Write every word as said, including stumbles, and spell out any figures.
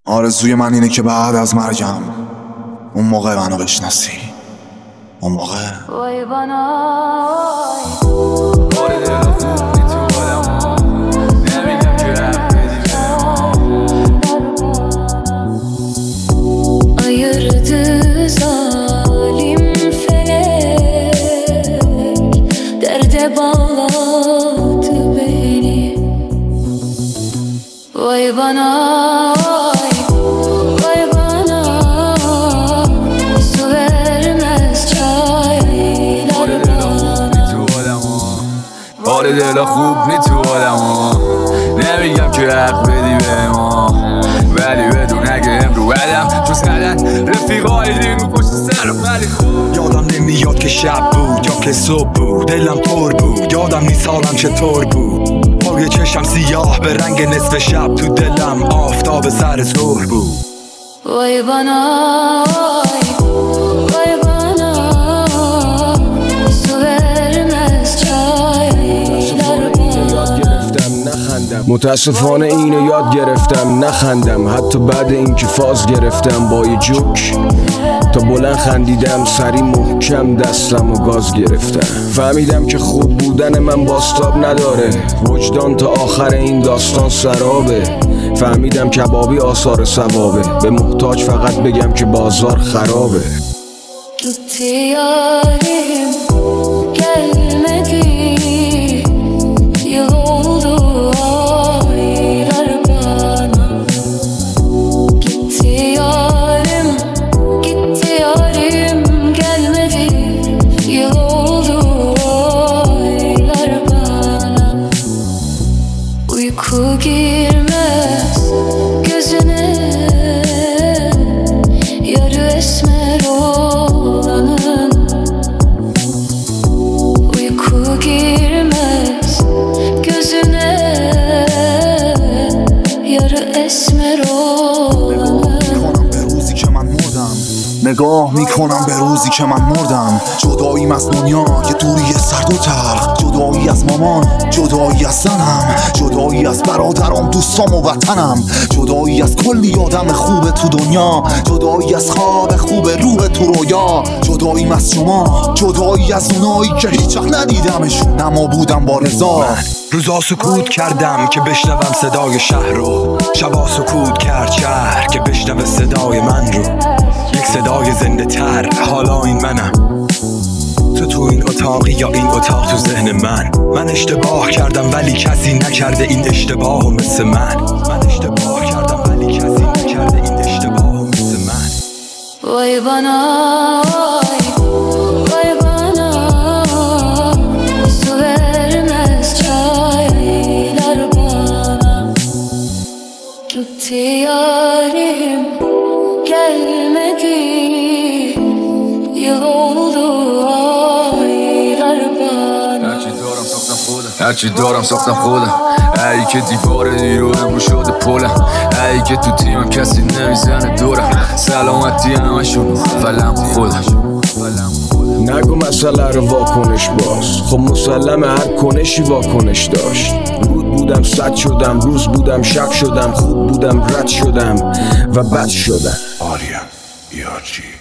آرزوی من اینه که بعد از مرگم اون موقع منو بشناسی. اون موقع وای بنای بار دل خوب نی تو آدم نمیگم که رفت بدی ayırdı zalim felek, derde bağladı beni. Vay bana, vay bana, su vermez çaylar bana. بار دل خوب نی تو آدم نمیگم که حق بدی به ما، ولی بدون اگه امرو بدم جز قدن رفیقای دیر رو پشت سرم. ولی خوب یادم نمیاد که شب بود یا که صبح بود، دلم پر بود، یادم نیست حالم چطور بود. پای چشم سیاه به رنگ نصف شب، تو دلم آفتاب سر ظهر بود. Vay bana, vay bana, su vermez çaylar bana. متاسفانه اینو یاد گرفتم نخندم، حتی بعد اینکه فاز گرفتم با یه جوک تا بلند خندیدم، سری محکم دستم و گاز گرفتم. فهمیدم که خوب بودن من باستاب نداره، وجدان تا آخر این داستان سرابه. فهمیدم کبابی آثار ثوابه، به محتاج فقط بگم که بازار خرابه. Gitti yarim, gelmedi, yıl oldu aylar bana. Gitti yarim, gitti yarim, gelmedi, yıl oldu aylar bana. Uyku girmez gözüne, yarı esmer olanın. Uyku girmez gözüne, yarı esmer olanın. نگاه میکنم به روزی که من مردم، جداییم از دنیا یه دوری سرد و تلخ، جدایی از مامان، جدایی از زنم، جدایی از برادرام، دوستام و وطنم، جدایی از کلی آدم خوب تو دنیا، جدایی از خواب خوب روح تو رویا، جداییم از شما، جدایی از اونایی که هیچ وقت ندیدمشون اما بودم با رضا. روزا سکوت کردم که بشنوم صدای شهر رو، شبا سکوت کرد شهر که بشنوه صدای من رو. یک صدای زنده تر، حالا این منم، تو تو این اتاقی یا این اتاق تو ذهن من. من اشتباه کردم ولی کسی نکرده این اشتباهو مثل من. من اشتباه کردم ولی کسی نکرده این اشتباهو مثل من. Vay bana, vay bana, su vermez çaylar bana. Gitti yarim, gelmedi, yıl oldu aylar bana. هرچی دارم ساختم خودم، ای که دیوار دیرویم رو شده پلم، ای که تو تیمم کسی نمیزنه دورم، سلامتی همشون فلم خودم. نگو مسئله رو واکنش باز، خب مسلم هر کنشی واکنش داشت. رود بودم صد شدم، روز بودم شب شدم، خوب بودم رد شدم و بد شدم. آریا یارچی